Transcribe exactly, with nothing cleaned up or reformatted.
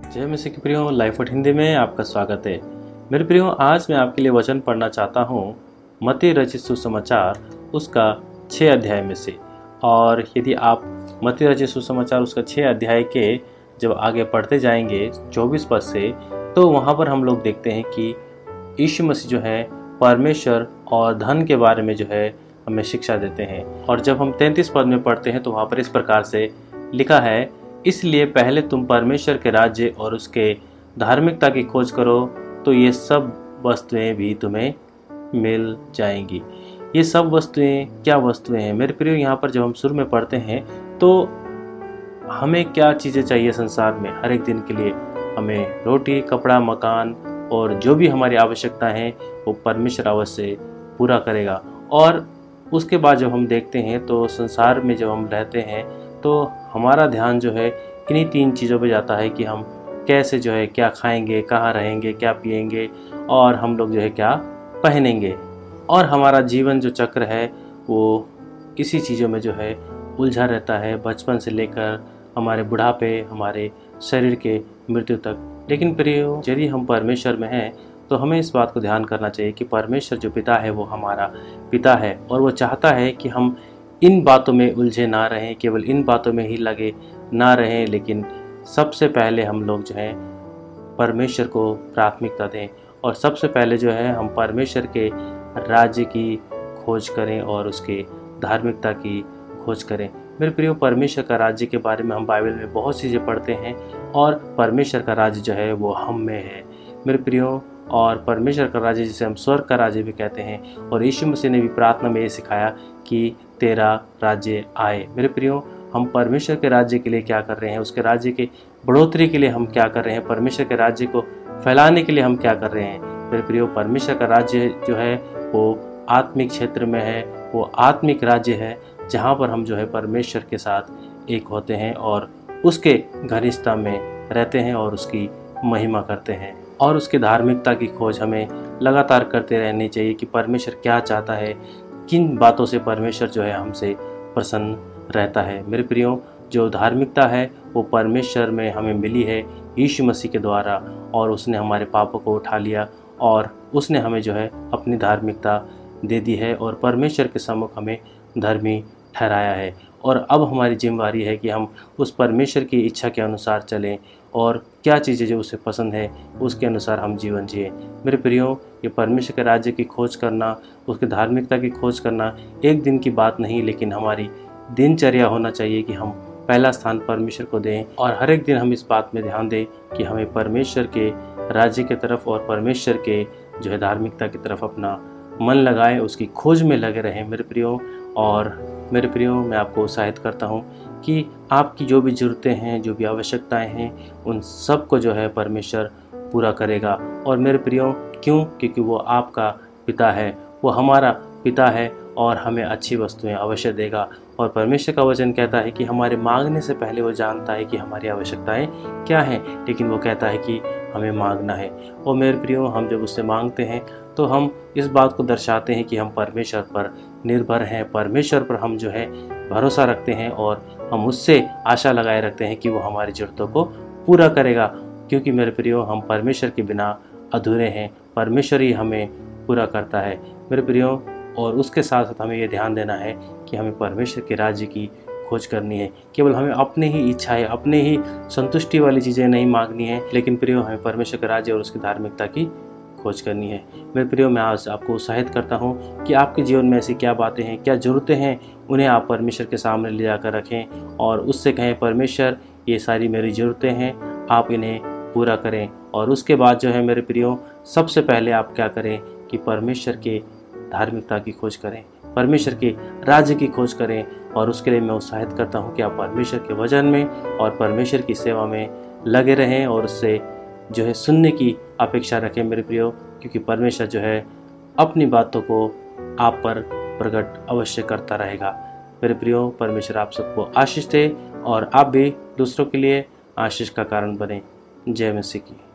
जय मसीह के प्रियो, लाइफ ऑफ हिंदी में आपका स्वागत है। मेरे प्रियो, आज मैं आपके लिए वचन पढ़ना चाहता हूँ मत्ती रचित सुसमाचार उसका छः अध्याय में से। और यदि आप मत्ती रचित सुसमाचार उसका छः अध्याय के जब आगे पढ़ते जाएंगे चौबीस पद से, तो वहाँ पर हम लोग देखते हैं कि यीशु मसीह जो है परमेश्वर और धन के बारे में जो है हमें शिक्षा देते हैं। और जब हम तैंतीस पद में पढ़ते हैं तो वहाँ पर इस प्रकार से लिखा है, इसलिए पहले तुम परमेश्वर के राज्य और उसके धार्मिकता की खोज करो तो ये सब वस्तुएं भी तुम्हें मिल जाएंगी। ये सब वस्तुएं क्या वस्तुएं हैं मेरे प्रियो? यहाँ पर जब हम शुरू में पढ़ते हैं तो हमें क्या चीज़ें चाहिए संसार में हर एक दिन के लिए? हमें रोटी, कपड़ा, मकान और जो भी हमारी आवश्यकता है वो परमेश्वर अवश्य पूरा करेगा। और उसके बाद जब हम देखते हैं तो संसार में जब हम रहते हैं तो हमारा ध्यान जो है इन्हीं तीन चीज़ों पे जाता है कि हम कैसे जो है क्या खाएंगे, कहाँ रहेंगे, क्या पिएंगे और हम लोग जो है क्या पहनेंगे। और हमारा जीवन जो चक्र है वो इसी चीज़ों में जो है उलझा रहता है, बचपन से लेकर हमारे बुढ़ापे, हमारे शरीर के मृत्यु तक। लेकिन प्रियो, यदि हम परमेश्वर में हैं तो हमें इस बात को ध्यान करना चाहिए कि परमेश्वर जो पिता है वो हमारा पिता है और वो चाहता है कि हम इन बातों में उलझे ना रहें, केवल इन बातों में ही लगे ना रहें, लेकिन सबसे पहले हम लोग जो है परमेश्वर को प्राथमिकता दें और सबसे पहले जो है हम परमेश्वर के राज्य की खोज करें और उसके धार्मिकता की खोज करें। मेरे प्रियो, परमेश्वर का राज्य के बारे में हम बाइबल में बहुत चीज़ें पढ़ते हैं और परमेश्वर का राज्य जो है वो हम में है मेरे प्रियो। और परमेश्वर का राज्य जिसे हम स्वर्ग का राज्य भी कहते हैं, और यीशु मसीह ने भी प्रार्थना में ये सिखाया कि तेरा राज्य आए। मेरे प्रियो, हम परमेश्वर के राज्य के लिए क्या कर रहे हैं, उसके राज्य के बढ़ोतरी के लिए हम क्या कर रहे हैं, परमेश्वर के राज्य को फैलाने के लिए हम क्या कर रहे हैं? मेरे प्रियो, परमेश्वर का राज्य जो है वो आत्मिक क्षेत्र में है, वो आत्मिक राज्य है जहाँ पर हम जो है परमेश्वर के साथ एक होते हैं और उसके घनिष्ठता में रहते हैं और उसकी महिमा करते हैं। और उसकी धार्मिकता की खोज हमें लगातार करते रहनी चाहिए कि परमेश्वर क्या चाहता है, किन बातों से परमेश्वर जो है हमसे प्रसन्न रहता है। मेरे प्रियो, जो धार्मिकता है वो परमेश्वर में हमें मिली है यीशु मसीह के द्वारा, और उसने हमारे पापों को उठा लिया और उसने हमें जो है अपनी धार्मिकता दे दी है और परमेश्वर के सम्मुख हमें धर्मी ठहराया है। और अब हमारी जिम्मेदारी है कि हम उस परमेश्वर की इच्छा के अनुसार चलें और क्या चीज़ें जो उसे पसंद है उसके अनुसार हम जीवन जिए। मेरे प्रियो, ये परमेश्वर के राज्य की खोज करना, उसके धार्मिकता की खोज करना एक दिन की बात नहीं, लेकिन हमारी दिनचर्या होना चाहिए कि हम पहला स्थान परमेश्वर को दें और हर एक दिन हम इस बात में ध्यान दें कि हमें परमेश्वर के राज्य की तरफ और परमेश्वर के जो है धार्मिकता की तरफ अपना मन लगाएं, उसकी खोज में लगे रहें मेरे प्रियो। और मेरे प्रियो, मैं आपको उत्साहित करता हूँ कि आपकी जो भी ज़रूरतें हैं, जो भी आवश्यकताएं हैं, उन सब को जो है परमेश्वर पूरा करेगा। और मेरे प्रियो, क्यों? क्योंकि वो आपका पिता है, वो हमारा पिता है और हमें अच्छी वस्तुएं अवश्य देगा। और परमेश्वर का वचन कहता है कि हमारे मांगने से पहले वो जानता है कि हमारी आवश्यकताएं क्या हैं, लेकिन वो कहता है कि हमें मांगना है। और मेरे प्रियो, हम जब उससे मांगते हैं तो हम इस बात को दर्शाते हैं कि हम परमेश्वर पर निर्भर हैं, परमेश्वर पर हम जो है भरोसा रखते हैं और हम उससे आशा लगाए रखते हैं कि वो हमारी ज़रूरतों को पूरा करेगा। क्योंकि मेरे प्रियो, हम परमेश्वर के बिना अधूरे हैं, परमेश्वर ही हमें पूरा करता है मेरे प्रियो। और उसके साथ साथ हमें ये ध्यान देना है कि हमें परमेश्वर के राज्य की खोज करनी है। केवल हमें अपने ही इच्छाएं, अपने ही संतुष्टि वाली चीज़ें नहीं मांगनी है, लेकिन प्रियो हमें परमेश्वर के राज्य और उसकी धार्मिकता की खोज करनी है। मेरे प्रियो, मैं आज आपको उत्साहित करता हूँ कि आपके जीवन में ऐसी क्या बातें हैं, क्या ज़रूरतें हैं, उन्हें आप परमेश्वर के सामने ले जाकर रखें और उससे कहें, परमेश्वर ये सारी मेरी ज़रूरतें हैं, आप इन्हें पूरा करें। और उसके बाद जो है मेरे प्रियो, सबसे पहले आप क्या करें कि परमेश्वर के धार्मिकता की खोज करें, परमेश्वर के राज्य की खोज करें। और उसके लिए मैं उत्साहित करता हूँ कि आप परमेश्वर के वचन में और परमेश्वर की सेवा में लगे रहें और उससे जो है सुनने की अपेक्षा रखें मेरे प्रियो, क्योंकि परमेश्वर जो है अपनी बातों को आप पर प्रकट अवश्य करता रहेगा मेरे प्रियो। परमेश्वर आप सबको आशीष दे और आप भी दूसरों के लिए आशीष का कारण बने। जय मसीह की।